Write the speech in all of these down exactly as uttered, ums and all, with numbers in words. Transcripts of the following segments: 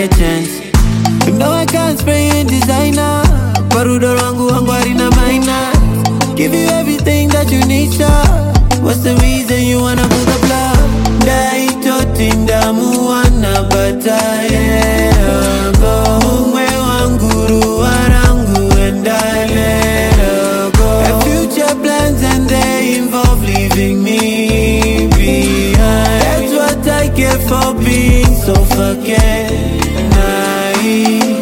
a chance. You know I can't spray in designer, Parudo wangu wangu harina minor. Give you everything that you need, sir. What's the reason you wanna pull the plug? Dai totinda muwana bataye go. Umwe wanguru warangu and I let her go. Have future plans and they involve leaving me behind. That's what I get for being so fucking naive.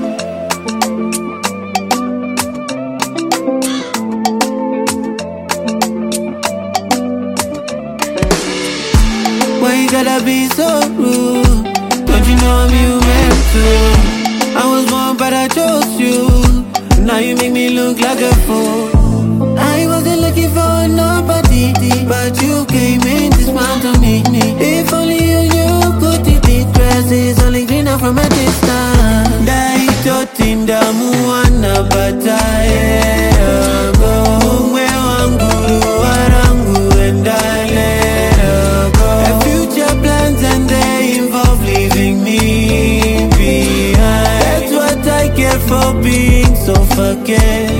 Why you gotta be so rude? Don't you know I'm human too? I was born but I chose you. Now you make me look like a fool. I wasn't looking for nobody, but you came in this smile to meet me. If only you knew could it be dresses only greener from a distance. Dai totinda muwana bataye go. Umwe wanguru warangu and I let her go. Have future plans and they involve leaving me behind. That's what I get for being so fucking